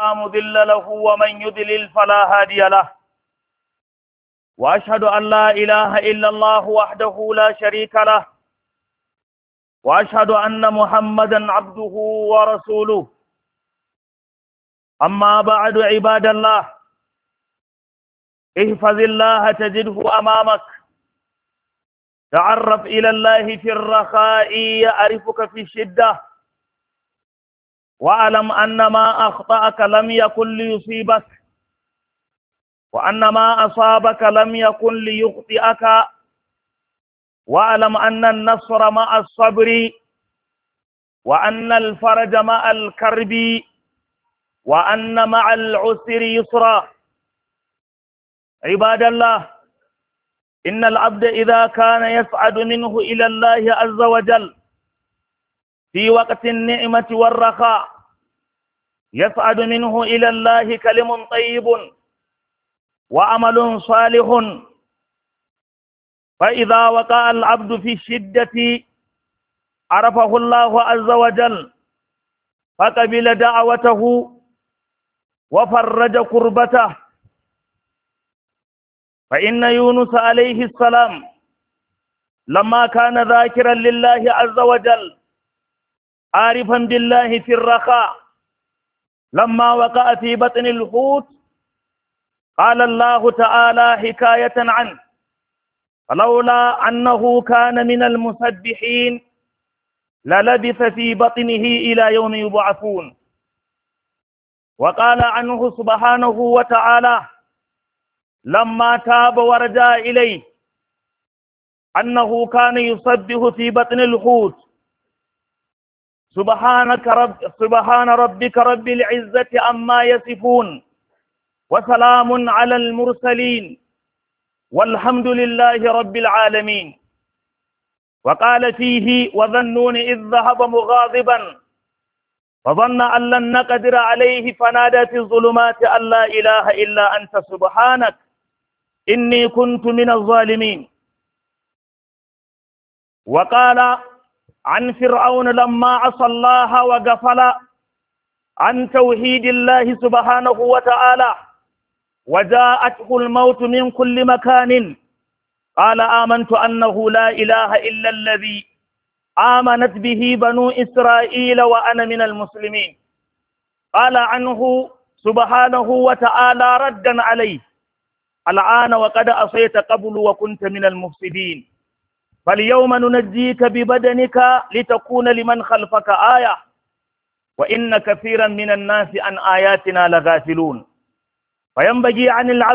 لا مضل له ومن يضلل فلا هادي له. وأشهد أن لا إله إلا الله وحده لا شريك له، وأشهد أن محمدا عبده ورسوله. أما بعد عباد الله، احفظ الله تجده أمامك، تعرف إلى الله في الرخاء يعرفك في الشدة، واعلم أن ما أخطأك لم يكن ليصيبك، وأن ما أصابك لم يكن ليخطئك، واعلم أن النصر مع الصبر، وأن الفرج مع الكرب، وأن مع العسر يسرا. عباد الله، إن العبد إذا كان يسعد منه إلى الله عز وجل في وقت النعمة والرخاء، يسعد منه إلى الله كلم طيب وعمل صالح، فإذا وقع العبد في الشدة عرفه الله عز وجل فقبل دعوته وفرج كربته. فإن يونس عليه السلام لما كان ذاكرا لله عز وجل عارفا بالله في الرخاء، لما وقع في بطن الحوت قال الله تعالى حكاية عنه: فلولا أنه كان من المسبحين للبث في بطنه إلى يوم يبعثون. وقال عنه سبحانه وتعالى لما تاب ورجع إليه أنه كان يسبح في بطن الحوت: سبحان ربك رب العزة عما يصفون وسلام على المرسلين والحمد لله رب العالمين. وقال فيه: وظنون إذ ذهب مغاضبا فظن أن لن نقدر عليه فنادى في الظلمات أن لا إله إلا أنت سبحانك إني كنت من الظالمين. وقال عن فرعون لما عصى الله وغفل عن توحيد الله سبحانه وتعالى وجاءته الموت من كل مكان قال آمنت أنه لا إله إلا الذي آمنت به بنو إسرائيل وأنا من المسلمين. قال عنه سبحانه وتعالى ردا عليه: الآن وقد عصيت قبل وكنت من المفسدين، فاليوم ننجيك ببدنك لتكون لمن خلفك آية وإن كثيرا من الناس عن آياتنا لغافلون. فينبغي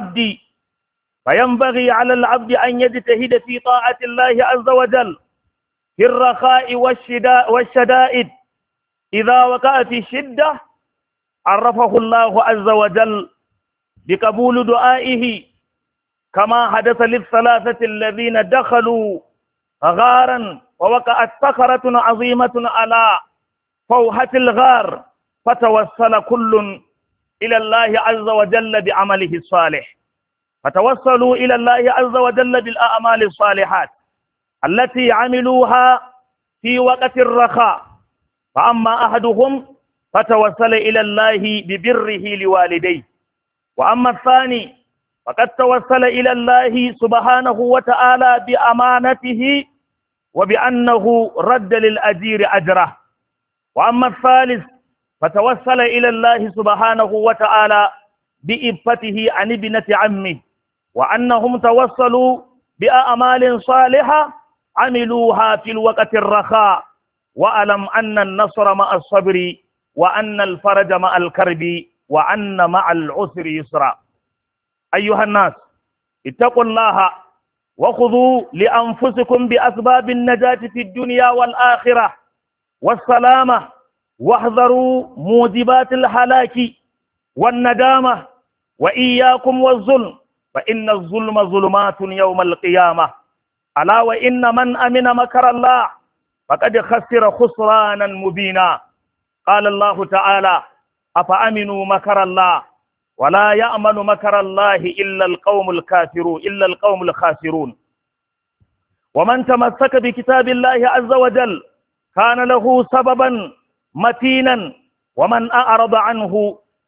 على العبد أن يجتهد في طاعة الله عز وجل في الرخاء والشدائد. إذا وقع في الشدة عرفه الله عز وجل بقبول دعائه، كما حدث للثلاثة الذين دخلوا غارا ووقعت صخرة عظيمة على فوحة الغار فتوسل كل إلى الله عز وجل بعمله الصالح، فتوصلوا إلى الله عز وجل بالأعمال الصالحات التي عملوها في وقت الرخاء. فأما أحدهم فتوسل إلى الله ببره لوالديه، وأما الثاني فقد توسل إلى الله سبحانه وتعالى بأمانته وبأنه رد للأجير أجره، وأما الثالث فتوسل إلى الله سبحانه وتعالى بإبته عن ابنة عمه، وأنهم توسلوا بأعمال صالحة عملوها في الوقت الرخاء. وألم أن النصر مع الصبر وأن الفرج مع الكرب وأن مع العسر يسرا. أيها الناس، اتقوا الله وخذوا لأنفسكم بأسباب النجاة في الدنيا والآخرة والسلامة، واحذروا موجبات الهلاك والندامة، وإياكم والظلم فإن الظلم ظلمات يوم القيامة. ألا وإن من أمن مكر الله فقد خسر خسرانا مبينا. قال الله تعالى: أفأمنوا مكر الله ولا يأمن مكر الله إلا القوم الخاسرون. ومن تمسك بكتاب الله عز وجل كان له سببا متينا، ومن أعرض عنه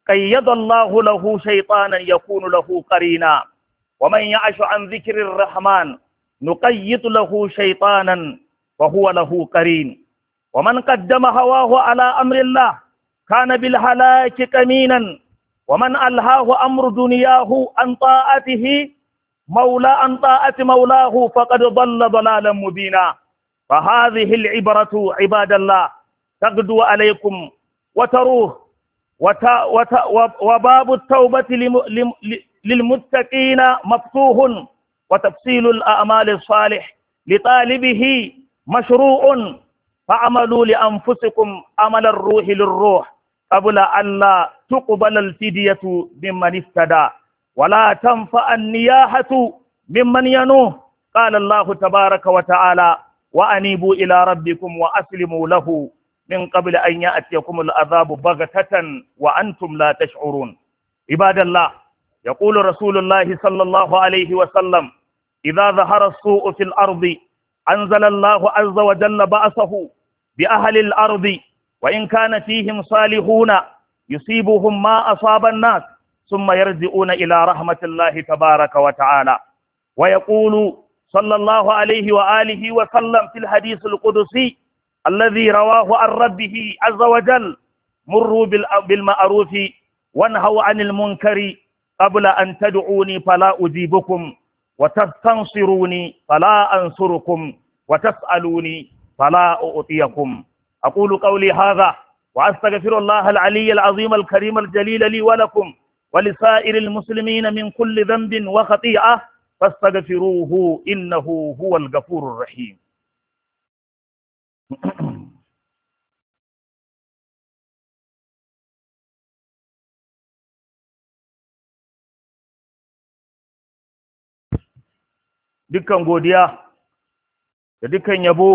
قيض الله له شيطانا يكون له قرينا ومن يعش عن ذكر الرحمن نقيض له شيطانا وهو له قرين ومن قدم هواه على أمر الله كان بالهلاك كمينا ومن ألهاه أمر دنياه عن طاعته عن طاعة مولاه فقد ضل ضلالا مبينا. فهذه العبرة عباد الله تغدو عليكم وتروه وباب التوبة للمتقين مفتوح وتفصيل الأعمال الصالح لطالبه مشروع فعملوا لأنفسكم عمل الروح للروح قبل أن لا تقبل الفدية ممن افتدى ولا تنفع النياحة ممن ينوه. قال الله تبارك وتعالى وأنيبوا إلى ربكم وأسلموا له من قبل أن يأتيكم العذاب بغتة وأنتم لا تشعرون. عباد الله، يقول رسول الله صلى الله عليه وسلم إذا ظهر السوء في الأرض أنزل الله عز وجل بأسه بأهل الأرض وإن كان فيهم صالحون يصيبهم ما أصاب الناس ثم يرجعون إلى رحمة الله تبارك وتعالى. ويقول صلى الله عليه وآله وسلم في الحديث القدسي الذي رواه عن ربه عز وجل مروا بالمعروف وانهوا عن المنكر قبل أن تدعوني فلا أجيبكم وتستنصروني فلا أنصركم وتسألوني فلا أعطيكم. أقول قولي هذا وأستغفر الله العلي العظيم الكريم الجليل لي ولكم ولسائر المسلمين من كل ذنب وخطيئة فاستغفروه إنه هو الغفور الرحيم. dukkan godiya da dukkan yabo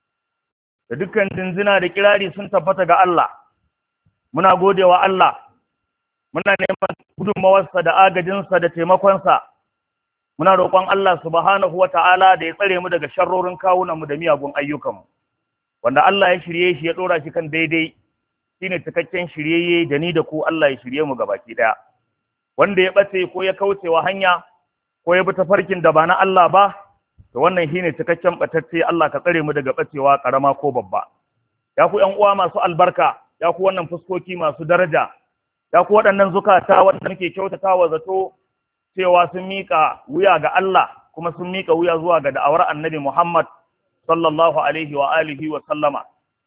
da dukkan dinzina da kirari sun tabbata ga Allah. Muna godewa Allah, muna neman gudunmawarsa da agajinsa da taimakonsa. Muna roƙon Allah subhanahu wata'ala da ya tsare mu daga sharrorin kawunanmu da miyagun ayyukanmu. Wanda Allah ya shirye shi ya ɗora shi kan daidai shine cikakken shiryayye da ni da ku Allah ya shirye mu gabaki ɗaya. Wanda ya ɓace ko ya kaucewa hanya ko ya bi tafarkin da ba na Allah ba, to wannan shine cikakken batacce. Allah ka tsare mu daga bacewa karama ko babba. Ya ku ƴan uwa masu albarka, ya ku wannan fuskoki masu daraja, ya ku waɗannan zukata wanda muke kyautatawa zato cewa sun miƙa wuya ga Allah kuma sun miƙa wuya zuwa ga da'awar Annabi Muhammad sallallahu alaihi wa alihi wa sallama.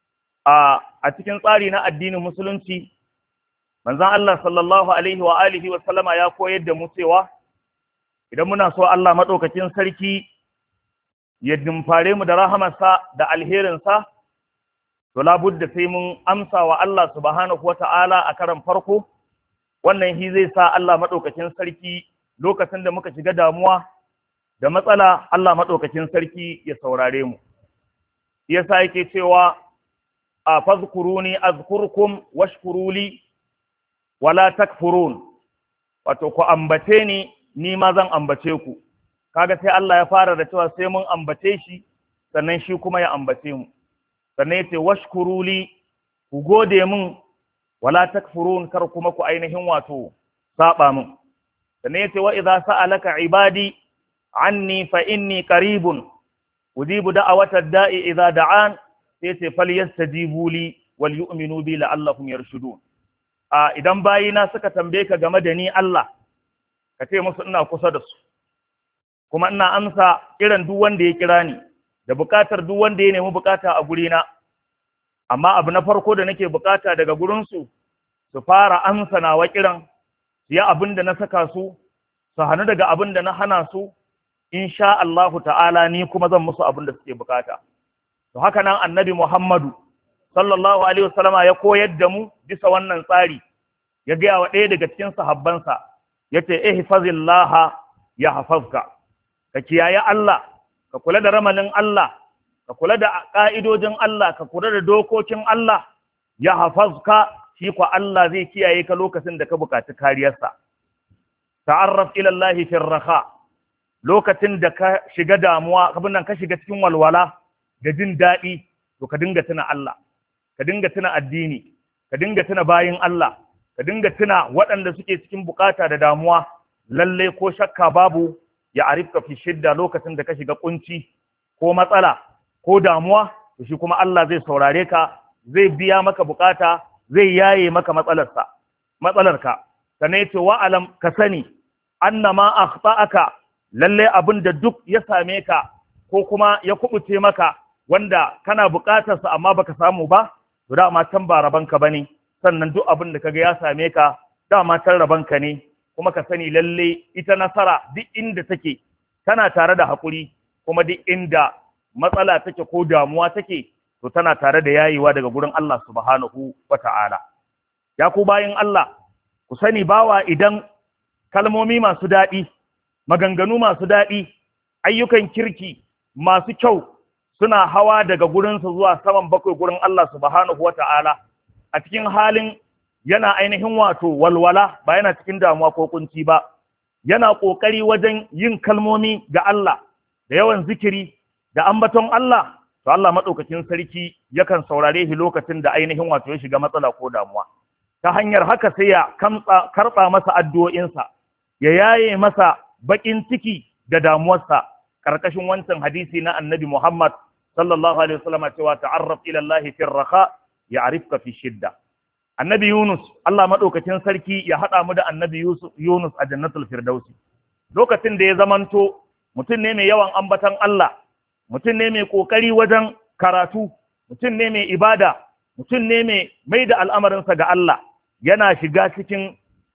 A cikin tsari na addinin musulunci, manzon Allah sallallahu alaihi wa alihi wa sallama ya koyar da mu cewa idan muna so Allah maɗaukakin sarki ya dimfare mu da rahamarsa da alherinsa, to labudda sai mun amsa wa Allah subhanahu wata'ala a karan farko. Wannan shi zai sa Allah maɗaukakin sarki lokacin da muka shiga damuwa da matsala, Allah maɗaukakin sarki ya saurare mu. Yasa yake cewa a fazkuruni azkurkum washkuruli wala takfurun, wato ku ambace ni ma zan ambace ku. Kaga sai Allah ya fara da cewa sai mun ambace shi sannan shi kuma ya ambace mu. Sannan yace washkuruli, ku gode min, wala takfurun, kar kuma ku ainihin wato saba min. Sannan yace wa idza sa'alaka ibadi anni fa inni qaribun ujibu da'awata da'i idza da'an, yace falyastajibu li wal yu'minu bi la'allahum yarshudun. Idan bayina suka tambaye ka game da ni Allah, ka ce musu ina kusa da su, kuma ina amsa kiran duk wanda ya kira ni da bukatar duk wanda ya nemi bukata a gurina. Amma abu na farko da nake bukata daga gurinsu, su fara amsa nawa kiran, su yi abin da na saka su hannu daga abin da na hana su, insha Allahu ta'ala ni kuma zan musu abin da suke bukata. To haka nan Annabi Muhammadu sallallahu alaihi wasallama ya koyar da mu bisa wannan tsari. Ya gaya wa ɗaya daga cikin sahabbansa, yace ihfazillaha yahfazka, ka kiyaye Allah, ka kula da ramalin Allah, ka kula da ka'idojin Allah, ka kula da dokokin Allah, yahfazka, shi ko Allah zai kiyaye ka lokacin da ka buƙaci kariyarsa. Ta'arraf ila Allah fi raha, lokacin da ka shiga damuwa, abin nan ka shiga cikin walwala da jin daɗi, to ka dinga tuna Allah, ka dinga tuna addini, ka dinga tuna bayin Allah, ka dinga tuna waɗanda suke cikin bukata da damuwa. Lalle ko shakka babu ya arifka fi shidda, lokacin da ka shiga kunci ko matsala ko damuwa, to shi kuma Allah zai saurare ka, zai biya maka bukata, zai yaye maka matsalarka. Sannan yace wa alam, ka sani annama akhta'aka, lalle abin da duk ya same ka ko kuma ya kubuce maka wanda kana bukatarsa amma baka samu ba, to dama can ba rabanka bane. Sannan duk abin da kaga ya same ka dama can rabanka ne. Kuma ka sani lalle ita nasara duk inda take tana tare da hakuri, kuma duk inda matsala take ko damuwa take to tana tare da yayewa daga gurin Allah subhanahu wata'ala. Ya ku bayin Allah, ku sani bawa idan kalmomi masu daɗi, maganganu masu daɗi, ayyukan kirki masu kyau suna hawa daga gurinsa zuwa saman bakwai gurin Allah subhanahu wata'ala, a cikin halin yana ainihin wato walwala, ba yana cikin damuwa ko kunci ba, yana ƙoƙari wajen yin kalmomi ga Allah da yawan zikiri da ambaton Allah, to Allah maɗaukakin sarki yakan saurare shi lokacin da ainihin wato ya shiga matsala ko damuwa. Ta hanyar haka sai ya karɓa masa addu'o'insa, ya yaye masa baƙin ciki da damuwarsa, ƙarƙashin wancan hadisi na annabi Muhammad sallallahu alaihi wasallam cewa ta'arraf ila Allah fi raha ya'rifka fi shidda. Annabi Yunus, Allah maɗaukacin sarki ya haɗa mu da annabi Yunus a jannatul firdausi. Lokacin da ya zamanto mutum ne mai yawan ambatan Allah, mutum ne mai ƙoƙari wajen karatu, mutum ne mai ibada, mutum ne mai da al'amarinsa ga Allah, yana shiga cikin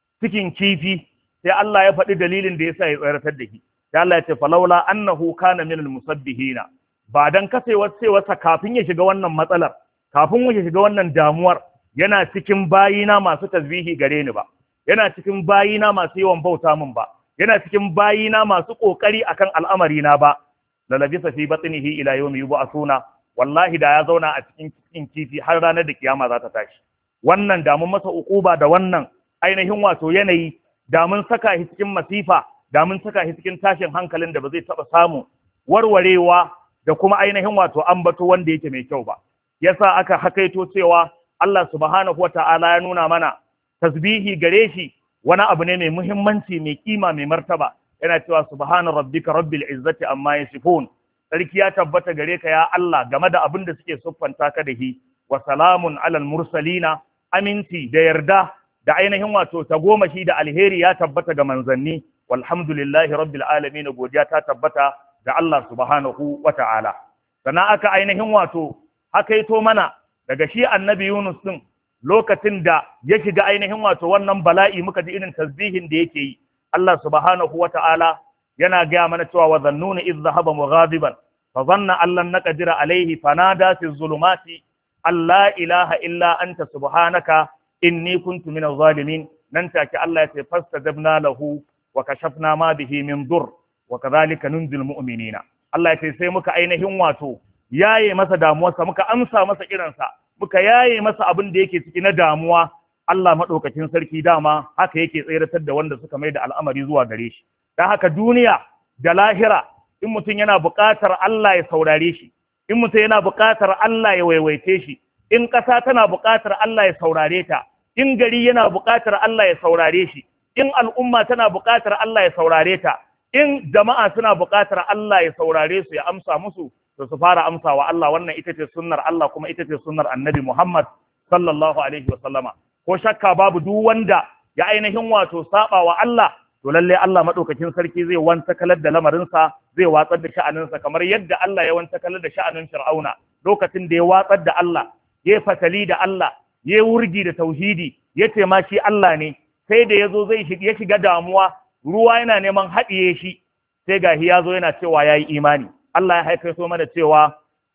kifi, sai Allah ya faɗi dalilin da ya sa ya tsayaratar da shi. Sai Allah ya ce, falaula annahu kana minal musabbihina, ba dan kasewarsa kafin ya shiga wannan matsalar, kafin ya shiga wannan damuwar, yana cikin bayina masu tasbihi gare ni ba, yana cikin bayina masu yawan bauta min ba, yana cikin bayina masu kokari akan al'amari na ba, la labisa fi batnihi ila yawmi yub'athuna, wallahi da ya zauna a cikin kifi har ranar da kiyama za ta tashi. Wannan da mun masa ukuba da wannan ainihin wato yanayi, da mun saka shi cikin masifa, da mun saka shi cikin tashin hankalin da ba zai taba samu warwarewa da kuma ainihin wato ambato wanda yake mai kyau ba. Yasa aka hakaito cewa Allah subhanahu wa ta'ala ya nuna mana tasbihi gare shi wani abu ne mai muhimmanci, mai kima, mai martaba. Yana cewa subhana rabbika rabbil izzati amma yasifun. Sarki ya tabbata gare ka ya Allah game da abin da suke siffanta ka da shi. Wa salamun alal mursalina, aminci da yarda da ainihin wato tagomashi da alheri ya tabbata ga manzanni. Walhamdulillahi rabbil alamin, godiya ta tabbata ga Allah subhanahu wa ta'ala. Sannan aka ainihin wato hakaito mana daga shi annabi Yunus din, lokacin da ya shiga ainihin wato wannan bala'i, muka ji irin tasbihin da yake yi. Allah subhanahu wata'ala yana gaya mana cewa wa zannuna idh dhahaba mughadiban fa dhanna an lan naqdira alayhi fanada fi zulumati alla ilaha illa anta subhanaka inni kuntu minaz zalimin. Nan take Allah ya ce fastajabna lahu wa kashafna ma bihi min dur wa kadhalika nunzil mu'minina. Allah ya ce sai muka ainihin wato yaye masa damuwarsa, muka amsa masa kiransa, muka yaye masa abin da yake ciki na damuwa. Allah maɗaukacin sarki dama haka yake tsayratar da wanda suka mai da al'amari zuwa gare shi. Dan haka duniya da lahira, in mutum yana buƙatar Allah ya saurare shi, in mutum yana buƙatar Allah ya waiwaite shi, in ƙasa tana buƙatar Allah ya saurare ta, in gari yana buƙatar Allah ya saurare shi, in al'umma tana buƙatar Allah ya saurare ta, in jama'a suna buƙatar Allah ya saurare su, ya amsa musu, to su fara amsawa Allah. Wannan ita ce sunnar Allah, kuma ita ce sunnar annabi Muhammad sallallahu alaihi wa sallama. Ko shakka babu duk wanda ya ainihin wato saba wa Allah, to lalle Allah madaukakin sarki zai wanta kalar da lamarinsa, zai watsar da sha'aninsa, kamar yadda Allah ya wanta kalar da sha'anin Fir'auna lokacin da ya watsar da Allah, ya fatali da Allah, ya wurgi da tauhidi, ya ce ma shi Allah ne. Sai da yazo ya shiga damuwa, ruwa yana neman haɗiye shi, sai gahi yazo yana cewa yayi imani. Allah ya haifar mana cewa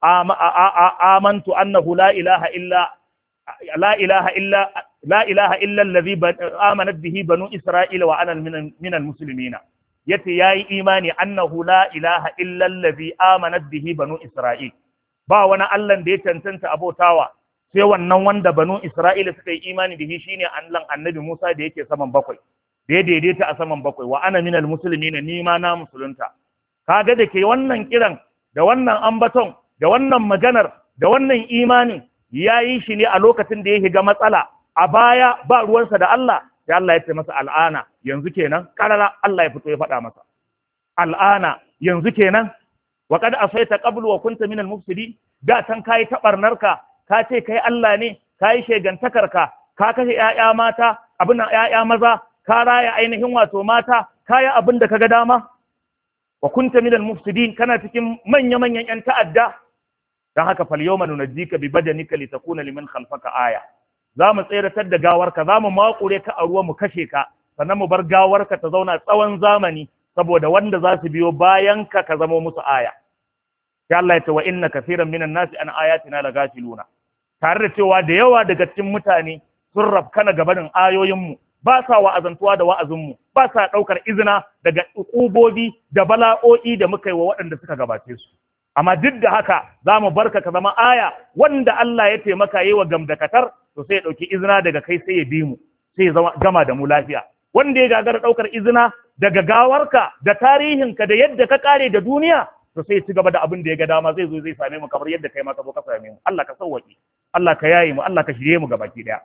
amantu annahu la ilaha illa allazi amanat bihi banu isra'ila wa ana minal muslimina. Yace yayi imani annahu la ilaha illa allazi amanat bihi banu isra'il, ba wani Allah da ya cancanta abotawa sai wannan wanda banu isra'ila suka yi imani da shi, shine Allah annabi Musa da yake saman bakwai, da ya daidaita a saman bakwai. Wa ana minal muslimina, ni ma na musulunta. Kaga da ke wannan kiran da wannan ambaton da wannan maganar da wannan imanin ya yi shi ne a lokacin da ya shiga matsala, a baya ba ruwansa da Allah, sai Allah ya ce masa al'ana, yanzu kenan karara Allah ya fito ya faɗa masa al'ana, yanzu kenan wa qad asaita qablu wa kunta minal mufsidin, da tan kai tabarnarka, ka ce kai Allah ne, kai shegantakarka, ka kashe ƴaƴa mata, abin nan ƴaƴa maza, ka raya ainihin wato mata, kaya abin da kaga dama, wa kunta minal mufsidin, kana cikin manya-manyan ƴan ta'adda. Dan haka fal yawma nunajjika bi badanika litakuna liman khalfaka aya. Za mu tseratar da gawarka, za mu makure ka a ruwa mu kashe ka, sannan mu bar gawarka ta zauna tsawon zamani saboda wanda za su biyo bayan ka zama musu aya. Sai Allah ya ce wa inna kaseeran minan nasi an ayatina lagafiluna. Tare da cewa da yawa daga cikin mutane sun rafkana gabanin ayoyinmu, ba sa wa'azantuwa da wa'azinmu, ba sa ɗaukar izina daga ukubobi da bala'o'i da muka yi wa waɗanda suka gabace su. Amma duk da haka za mu barka ka zama aya, wanda Allah ya taimaka yi wa gamdakatar, to sai ya ɗauki izina daga kai sai ya bi mu, sai ya gama da mu lafiya. Wanda ya gagara ɗaukar izina daga gawarka da tarihinka da yadda ka kare da duniya, to sai ya ci gaba da abin da ya ga dama, zai zo zai same mu kamar yadda kai ma ka zo ka same mu. Allah ka sauwaƙe, Allah ka yaye mu, Allah ka shirye mu gabaki daya.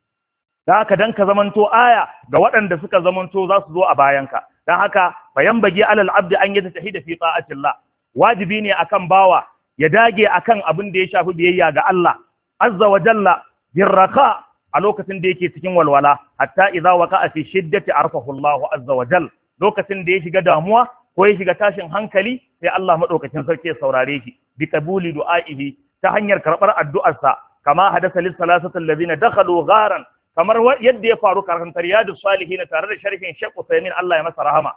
Da haka dan ka zamanto aya ga waɗanda suka zamanto za su zo a bayanka. Dan haka bayan bagi alal abdi an yata tahida fi ta'atillah. Wajibi ne akan bawa ya dage akan abin da ya shafi biyayya ga Allah azza wa jalla birraka a lokacin da yake cikin walwala, hatta idza waqa'a fi shiddati arfahu Allah azza wa jalla. Lokacin da ya shiga damuwa ko ya shiga tashin hankali, sai Allah madaukakin sarki ya saurare shi bi qabuli du'aihi, ta hanyar karbar addu'arsa, kama hadasa lis salasati allazina dakhalu gharan, kamar yadda ya faru karantar Riyadus Salihin tare da sharhin Sheikh Usaimin, Allah ya masa rahama,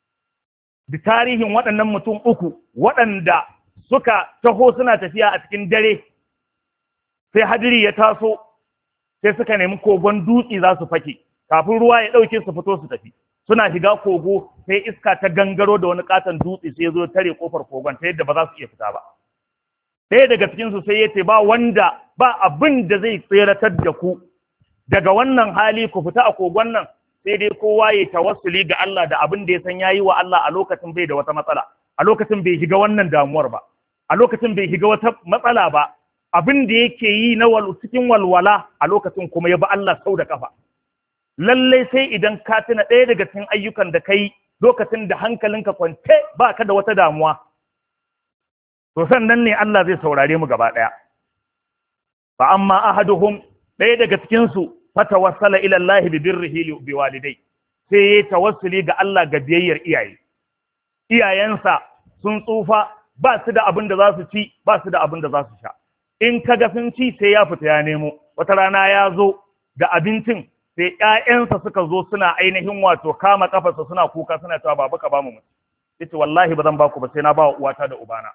da tarihin waɗannan mutum uku waɗanda suka taho suna tafiya a cikin dare, sai hadiri ya taso, sai suka nemi kogon dutse za su fake kafin ruwa ya ɗauke su fito su tafi. Suna shiga kogo sai iska ta gangaro da wani katon dutse, sai ya zo tare kofar kogon ta yadda ba za su iya fita ba. Ɗaya daga cikinsu sai ya ce ba abin da zai tseratar da ku daga wannan hali, ku fita a kogon nan, sai dai kowa ya tawassuli ga Allah da abin da ya san yayi wa Allah a lokacin bai da wata matsala, a lokacin bai shiga wannan damuwar ba, a lokacin bai shiga wata matsala ba, abin da yake yi na cikin walwala a lokacin kuma ya ba Allah sau da kafa. Lallai sai idan ka tuna ɗaya daga cikin ayyukan da kai lokacin da hankalinka kwance ba ka da wata damuwa, to sannan ne Allah zai saurare mu gaba ɗaya. Fa amma ahaduhum, ɗaya daga cikinsu, fatawassala ila Allah bi birrihi bi walidai, sai ya tawassuli ga Allah ga biyayyar iyaye. Iyayensa sun tsufa, ba su da abin da za su ci, ba su da abin da za su sha. In kaga sun ci sai ya fita ya nemo. Wata rana ya zo da abincin, sai ƴaƴansa suka zo suna ainihin wato kama kafarsa suna kuka, suna cewa baba ka ba mu. Yace wallahi ba zan ba ku ba, sai na ba wa uwata da ubana.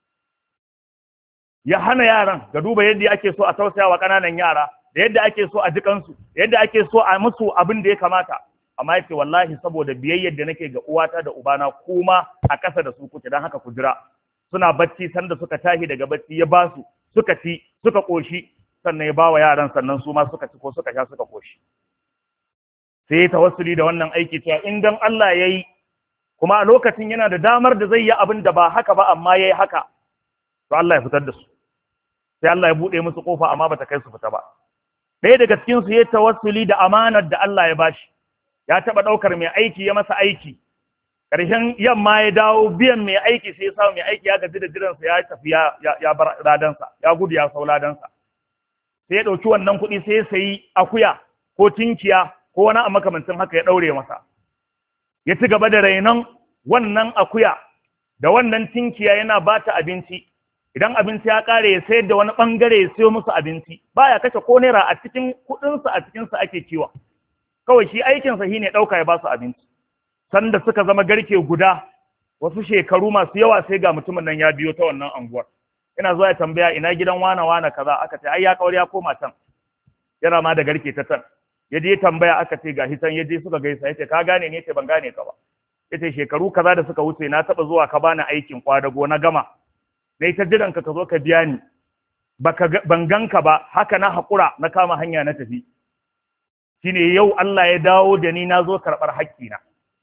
Ya hana yaran, ga duba yadda ake so a tausaya wa ƙananan yara, da yadda ake so a jikansu, da yadda ake so a musu abin da ya kamata. Amma yace wallahi saboda biyayyar da nake ga uwata da ubana, kuma a ƙasa da su kuke, dan haka ku jira. Suna bacci, sanda suka tashi daga bacci ya ba su, suka ci, suka koshi, sannan ya ba wa yaran, sannan su ma suka ci ko suka sha suka koshi. Sai ya tawassuli da wannan aiki cewa in dan Allah yayi, kuma a lokacin yana da damar da zai yi abin da ba haka ba, amma yayi haka, to Allah ya fitar da su. Sai Allah ya buɗe musu kofa, amma bata kai su fita ba. Ɗaya daga cikin su ya tawassuli da amanar da Allah ya bashi. Ya taɓa ɗaukar mai aiki, ya masa aiki. Ƙarshen yamma ya dawo biyan mai aiki, sai ya samu mai aiki ya gaji da jiransa, ya tafi ya bar ladansa, ya gudu ya sau ladansa. Sai ya ɗauki wannan kuɗi, sai ya sayi akuya ko tinkiya ko wani a makamancin haka, ya ɗaure masa. Ya ci gaba da rainon wannan akuya da wannan tinkiya, yana ba ta abinci. Idan abinci ya ƙare, ya sayar da wani ɓangare ya siyo musu abinci. Baya kashe ko naira, a cikin kuɗinsa, a cikinsa ake kiwon. Kawai shi aikinsa shi ne ɗauka ya ba su abinci. Sanda suka zama garke guda, wasu shekaru masu yawa, sai ga mutumin nan ya biyo ta wannan anguwar. Ina zuwa ya tambaya ina gidan wane kaza, aka ce ai ya kawar ya koma can. Yana ma da garke ta can. Ya je tambaya, aka ce gashi can, ya je suka gaisa, yace ka gane ne? Yace ban gane ka ba. Yace shekaru kaza da suka wuce na taba zuwa ka bani aikin kwadago na gama. Dai ta jiran ka zo ka biya ni. Ban ganka ba, haka na hakura na kama hanya na tafi. Shine yau Allah ya dawo da ni, na zo karɓar haƙƙina.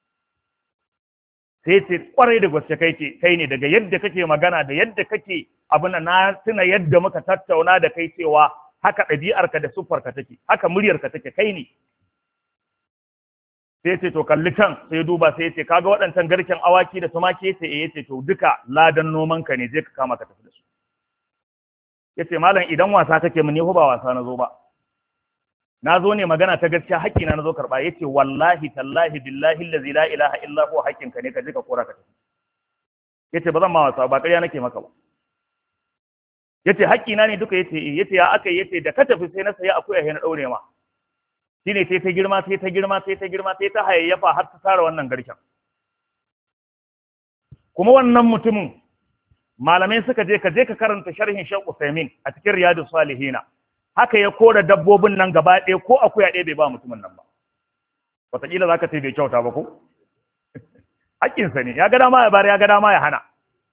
Sai ce kwarai da gaske kai ne, daga yadda kake magana da yadda kake abin, na tuna yadda muka tattauna da kai cewa haka ɗabi'arka da siffarka take, haka muryarka take, kai ne. Sai ce to kalli can, sai duba sai ce kaga waɗancan garken awaki da tumaki, yace to duka ladan noman ka ne, je ka kama ka tafi da su. Yace malam idan wasa kake mun, ni ba wasa na zo ba, na zo ne magana ta gaskiya, haƙƙina na zo karɓa. Yace wallahi tallahi billahi allazi la ilaha illa huwa, haƙƙinka ne, ka je ka kora ka tafi. Yace ba zan ma wasa ba, ƙarya nake maka ba. Yace haƙƙina ne duka, yace ya aka, yace da ka tafi sai na sayi akuya sai na daure ma. Shine sai ta girma sai ta girma sai ta girma sai ta hayayyafa har ta tara wannan garken. Kuma wannan mutumin malamai suka je ka karanta sharhin Sheikh Usaimin a cikin Riyadus Salihina, haka ya kora dabbobin nan gaba ɗaya, ko akuya ɗaya bai ba mutumin nan ba. Wataƙila za ka ce bai kyauta ba ko? Haƙƙinsa ne, ya ga dama ya bari, ya ga dama ya hana.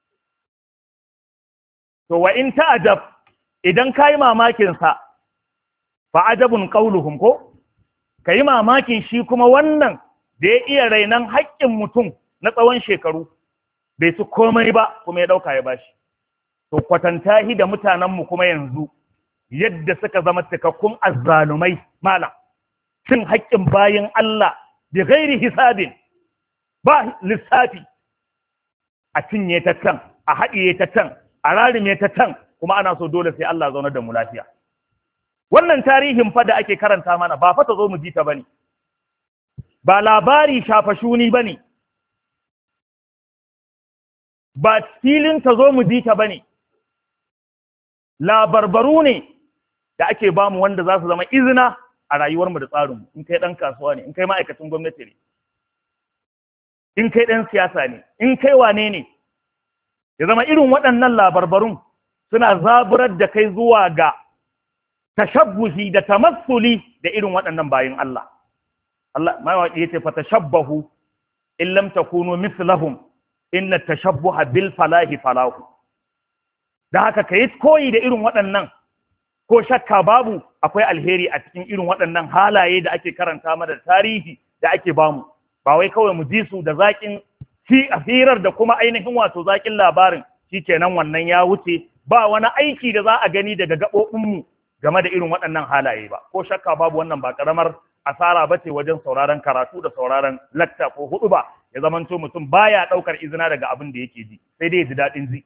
To wa in ta'ajab, idan ka yi mamakinsa, fa ajabun qauluhum ko? Ka yi mamakin shi kuma wannan da ya iya rainan haƙƙin mutum na tsawon shekaru, bai su komai ba kuma ya ɗauka ya bashi. To kwatanta shi da mutanenmu kuma yanzu, yadda suka zama cikakkun azzalumai malam, cin haƙƙin bayin Allah bi ghairi hisabin, ba lissafi, a cinye ta can, a haɗiye ta can, a rarime ta can, kuma ana so dole sai Allah zaunar da mu lafiya. Wannan tarihin fa da ake karanta mana ba fa ta zo mu ji ta bane, ba labari shafa shuni bane, ba filin ta zo mu ji ta bane, labarbaru ne da ake bamu wanda za su zama izina a rayuwarmu da tsarinmu. In kai ɗan kasuwa ne, in kai ma'aikacin gwamnati ne, in kai ɗan siyasa ne, in kai wane ne, ya zama irin waɗannan labarbarun suna zaburar da kai zuwa ga tashabbuhi da tamassuli da irin waɗannan bayin Allah. Allah ma yace fa tashabbahu in lam takunu mithlahum inna tashabbuha bil falahi falahu. Da haka kai koyi da irin waɗannan, ko shakka babu akwai alheri a cikin irin waɗannan halaye da ake karanta mana da tarihi da ake bamu. Ba wai kawai mu ji su da zaƙin hirar da kuma ainihin wato zaƙin labarin shikenan wannan ya wuce, ba wani aiki da za a gani daga gaɓoɓinmu game da irin waɗannan halaye ba. Ko shakka babu wannan ba ƙaramar asara ba ce wajen sauraron karatu da sauraron lakta ko hudu ba, ya zamanto mutum baya ɗaukar izina daga abin da yake ji, sai dai ya ji daɗin ji.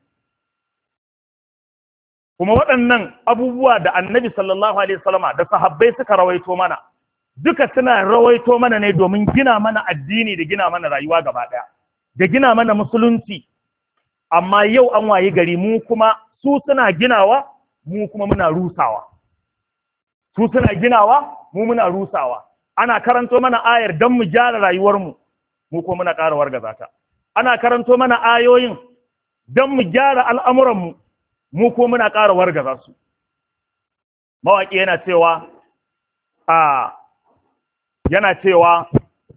Kuma waɗannan abubuwa da annabi sallallahu alaihi wasallama da sahabbai suka rawaito mana, duka suna rawaito mana ne domin gina mana addini da gina mana rayuwa gaba ɗaya, da gina mana musulunci. Amma yau an wayi gari mu kuma, su suna ginawa, mu kuma muna rusawa. Su suna ginawa, mu muna rusawa. Ana karanto mana ayar don mu gyara rayuwarmu, mu kuma muna ƙara wargaza ta. Ana karanto mana ayoyin don mu gyara al'amuranmu, mu kuma muna ƙara wargaza su. Mawaƙi yana cewa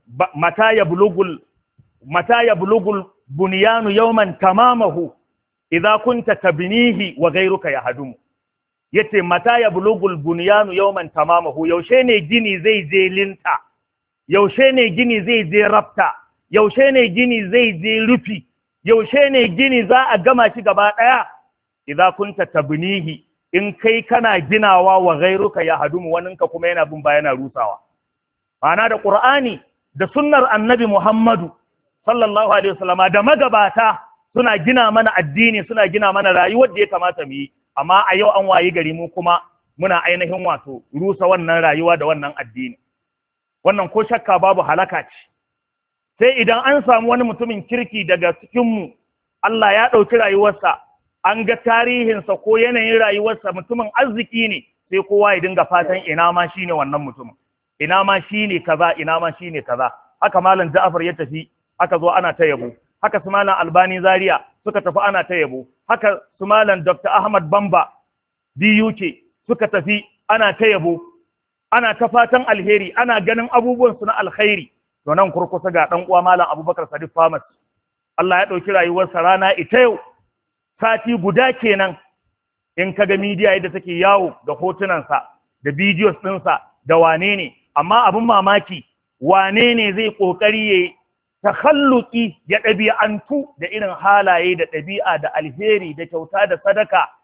mata ya bulugul buniyanu yawman tamamahu idza kunta tabnihi wa ghayruka yahdumu. Yace mata ya bulugul buniyanu yawman tamamahu, yaushe ne gini zai je linta, yaushe ne gini zai je rafta, yaushe ne gini zai je rufi, yaushe ne gini za a gama shi gaba ɗaya. Idza kunta tabnihi, in kai kana ginawa wa ghayruka yahdumu, waninka kuma yana bin yana rusawa. Ana da Qur'ani da sunnar Annabi Muhammadu sallallahu alaihi wasallama da magabata suna gina mana addini, suna gina mana rayuwar da ya kamata mu yi. Amma a yau an wayi gari mu kuma muna ainihin wato rusa wannan rayuwa da wannan addini. Wannan ko shakka babu halaka ce. Sai idan an samu wani mutumin kirki daga cikinmu, Allah ya ɗauki rayuwarsa, an ga tarihinsa ko yanayin rayuwarsa mutumin arziki ne, sai kowa ya dinga fatan ina ma shine wannan mutumin, ina ma shine kaza, ina ma shine kaza. Haka malam Ja'far ya tafi, aka zo ana ta yabo. Haka su malam Albani Zaria suka tafi ana ta yabo. Haka su malam Dr. Ahmad Bamba DUK suka tafi ana ta yabo, ana ta fatan alheri, ana ganin abubuwan su na alkhairi. To nan kurkusa ga dan uwa malam Abubakar Sadiq Famas, Allah ya dauki rayuwarsa rana ita yau, sati guda kenan. In kaga media yadda take yawo da hotunansa da videos ɗinsa da wane ne, amma abin mamaki wane ne zai kokari ya takhalluki ya ɗabi'antu da irin halaye da ɗabi'a da alheri da kyauta da sadaka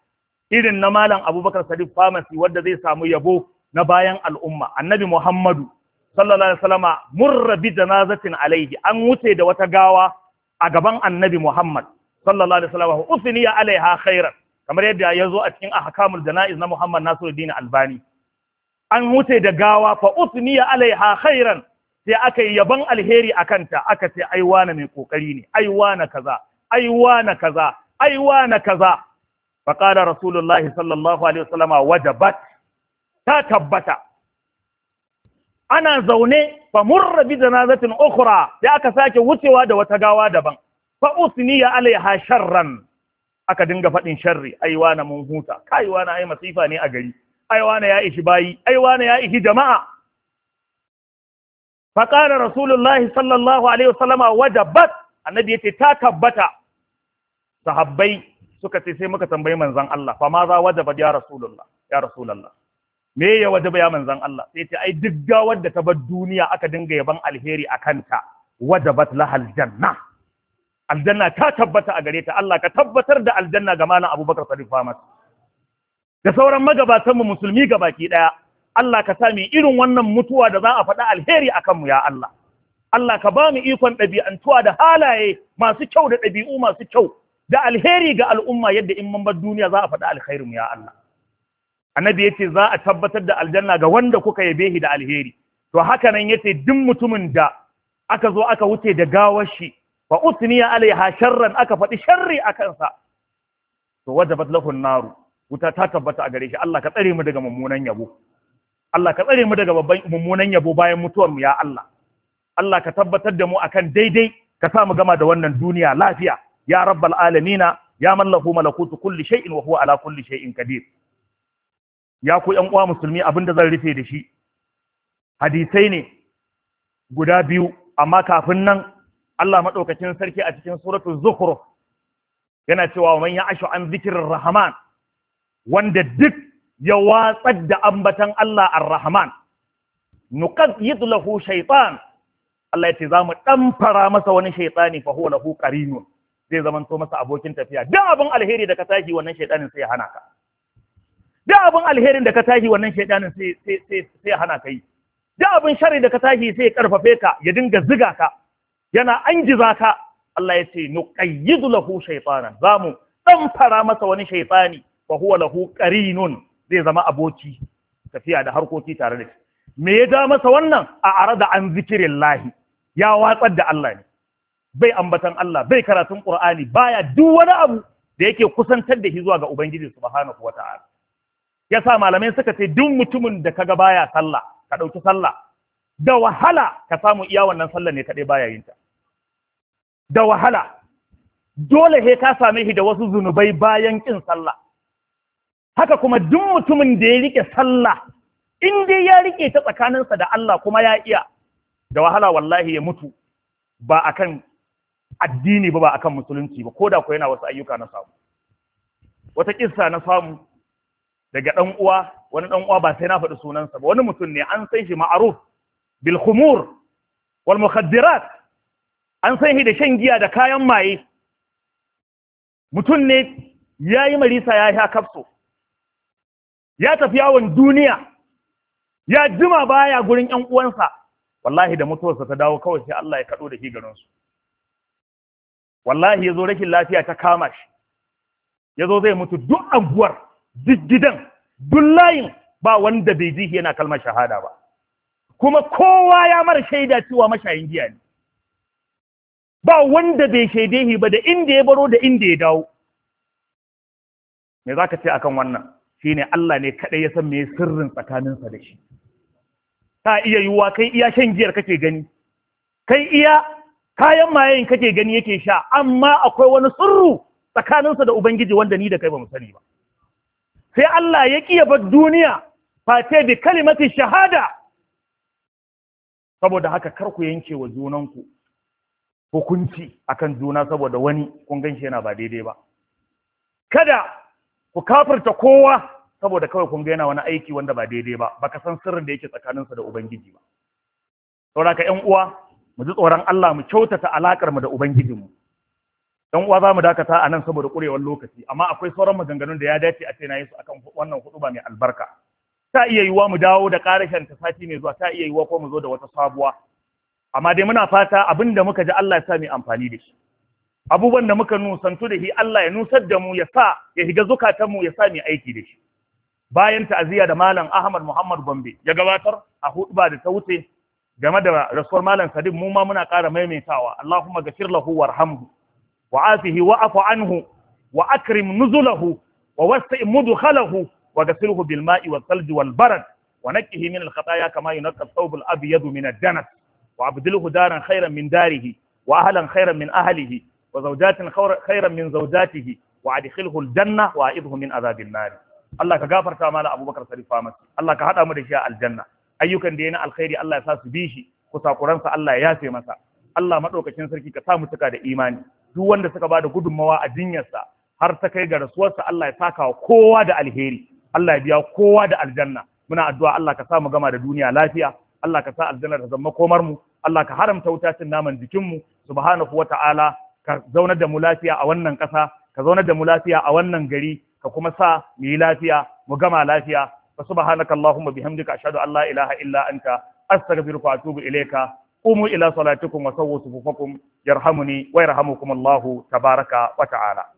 irin na malam Abubakar Sadiq Pharmacy wanda zai samu yabo na bayan al'umma. Annabi Muhammadu sallallahu alaihi wasallama murra bi janazatin alaihi, an wuce da wata gawa a gaban Annabi Muhammad sallallahu alaihi wasallama, usniya alaiha khairan, kamar yadda ya zo a cikin ahkamul janaiz na Muhammad Nasiruddin Albani. An wuce da gawa fa usniya alaiha khairan, sai aka yi yaban alheri akanta, aka ce aiwa na mai kokari ne, aiwa na kaza, aiwa na kaza, aiwa na kaza. fa qala rasulullahi sallallahu alaihi wasallama wajabat, ta tabbata. Ana zaune fa murra bi janazatin ukhra, sai aka sake wucewa da wata gawa daban, fa usniya alaiha sharran, aka dinga faɗin sharri, aiwa na mun huta, kaiwa na ai masifa ne a gari, aiwa na ya ishi bayi, aiwa na ya ishi jama'a. fa qala rasulullahi sallallahu alaihi wasallama wajabat, annabi yace ta tabbata. Sahabbai suka ce sai muka tambayi manzon Allah, fa ma za wajabat ya rasulullah, ya rasulullah, me ya wajaba ya manzon Allah? Sai ce ai duk gawar da ta bar duniya aka dinga yaban alheri akanta, wajabat lahal janna, aljanna ta tabbata a gare ta. Allah ka tabbatar da aljanna ga malam Abubakar Sadiq Pharmacy da sauran magabatan mu musulmi gabaki daya. Allah ka sa mu irin wannan mutuwa da za a faɗa alheri akan mu ya Allah. Allah ka ba mu ikon ɗabi'antuwa da halaye masu kyau da ɗabi'u masu kyau da alheri ga al'umma, yadda in mun bar duniya za a faɗa alkhairin mu ya Allah. Annabi yace za a tabbatar da aljanna ga wanda kuka yabe shi da alheri. To haka nan yace duk mutumin da aka zo aka wuce da gawar shi fa usniya alaiha sharran, aka faɗi sharri a kansa, to wajabat lahu naru, wuta ta tabbata a gare shi. Allah ka tsare mu daga mummunan yabo, Allah ka tsare mu daga babban mummunan yabo bayan mutuwar mu ya Allah. Allah ka tabbatar da mu akan daidai, ka sa mu gama da wannan duniya lafiya ya rabbal alamina, ya man lahu malakutu kulli shay'in wa huwa ala kulli shay'in qadir. Ya ku ƴan uwa musulmi, abinda zan rufe da shi hadisai ne guda biyu, amma kafin nan Allah madaukakin sarki a cikin suratul zukhruf yana cewa man ya'ashu an zikrir rahman, wanda duk ya watsar da ambatan Allah ar-rahman, nuqayyid lahu shaytan, Allah ya ce za mu ɗamfara masa wani shaytani fa huwa lahu qarinun, zai zamanto masa abokin tafiya. Duk abin alheri da ka tashi wannan shaytanin sai ya hana ka, duk abin alherin da ka tashi wannan shaytanin sai ya hana ka yi, duk abin sharri da ka tashi sai ya karfafe ka, ya dinga ziga ka, yana angiza ka. Allah ya ce nuqayyidu lahu shaytanan, zamu ɗamfara masa wani shaytani fa huwa lahu qarinun, zai zama aboki tafiya da harkoki tare da shi. Me ya ja masa wannan? A arada an zikirillahi, ya watsar da Allah ne, bai ambatan Allah, bai karatun Qur'ani, baya duk wani abu da yake kusantar da shi zuwa ga Ubangiji subhanahu wata'ala. Yasa malamai suka ce duk mutumin da kaga baya sallah, ka dauki sallah, da wahala ka samu iya wannan sallah ne kadai baya yin ta. Da wahala, dole he ka same shi da wasu zunubai bayan kin sallah. Haka kuma duk mutumin da ya rike sallah, in dai ya rike ta tsakaninsa da Allah kuma ya iya, da wahala wallahi ya mutu ba akan addini ba akan musulunci ba, ko da ko yana wasu ayyuka na samu. Wata kissa na samu daga dan uwa, wani dan uwa ba sai na faɗi sunansa ba, wani mutum ne an san shi ma'aruf bil khumur wal mukhaddirat, an san shi da shan giya da kayan maye. Mutum ne yayi marisa, ya sha kafso, ya tafi yawon duniya, ya jima baya gurin ƴan uwansa. Wallahi da mutuwarsa ta dawo kawai sai Allah ya kado da shi garin su. Wallahi yazo rashin lafiya ta kama shi, yazo zai mutu, duk anguwar, duk gidan, duk layin ba wanda bai ji yana kalmar shahada ba, kuma kowa ya mara shaida cewa mashayin giya ne. Ba wanda bai shaide shi ba, da inda ya baro da inda ya dawo. Me zaka ce akan wannan? Shine Allah ne kadai ya san me sirrin tsakaninsa da shi. Ta iya yiwuwa kai iya shan giyar kake gani, kai iya kayan mayen kake gani yake sha, amma akwai wani sirru tsakaninsa da Ubangiji wanda ni da kai ba mu sani ba. Sai Allah ya kiya bar duniya face bi kalimati shahada. Saboda haka kar ku yanke wa junanku hukunci akan juna saboda wani kun ganshi yana ba daidai ba. Kada ku kafirta kowa saboda kawai kun ga yana wani aiki wanda ba daidai ba, baka san sirrin da yake tsakaninsa da Ubangiji ba. Saboda ka ƴan uwa, mu ji tsoron Allah, mu kyautata alakar mu da Ubangijinmu. dan uwa zamu dakata a nan saboda kurewar lokaci, amma akwai sauran maganganun da ya dace a ce na yi su akan wannan hutuba mai albarka. Ta iya yiwuwa mu dawo da karashin ta sati mai zuwa, ta iya yiwuwa ko mu zo da wata sabuwa, amma dai muna fata abinda muka ji Allah ya sa mu amfani da shi, abubuwan da muka nusantu da shi Allah ya nusar da mu, ya sa ya higa zukatan mu, ya sa mu aiki da shi. Bayan ta'aziyya da malam Ahmad Muhammad Gombe ya gabatar a hutuba da ta wuce game da rasuwar malam Sadiq, mu ma muna ƙara maimaitawa, Allahumma ghafir lahu warhamhu وعافه وعف عنه وأكرم نزله ووسع مدخله وغسله بالماء والثلج والبرد ونقه من الخطايا كما ينقى الثوب الأبيض من الدنس وأبدله دارا خيرا من داره وأهلا خيرا من أهله وزوجات خيرا من زوجاته وأدخله الجنة وأعذه من عذاب النار. الله كغفر كمال أبو بكر صديق فامس، الله كهذا مدشاء الجنة، أيوكن دينا الخير الله يساس بيشي كساقرانسا الله ياسي مسا، الله مدوكacin sarki ka sa mu cika da imani. Duk wanda suka bada gudunmawa a jinyarsa har ta kai ga rasuwarsa, Allah ya saka wa kowa da alheri, Allah ya biya kowa da aljanna. Muna addu'a Allah ka sa mu gama da duniya lafiya, Allah ka sa aljanna ta zama komar mu, Allah ka haramta wutacin naman jikin mu, subhanahu wata'ala ka zaunar da mu lafiya a wannan ƙasa, ka zaunar da mu lafiya a wannan gari, ka kuma sa mu yi lafiya mu gama lafiya. Fa subhanakallahumma bihamdika ashhadu an la ilaha illa anta astaghfiruka wa atubu ilayka. قوموا إلى صلاتكم وسووا صفوفكم يرحمني ويرحمكم الله تبارك وتعالى.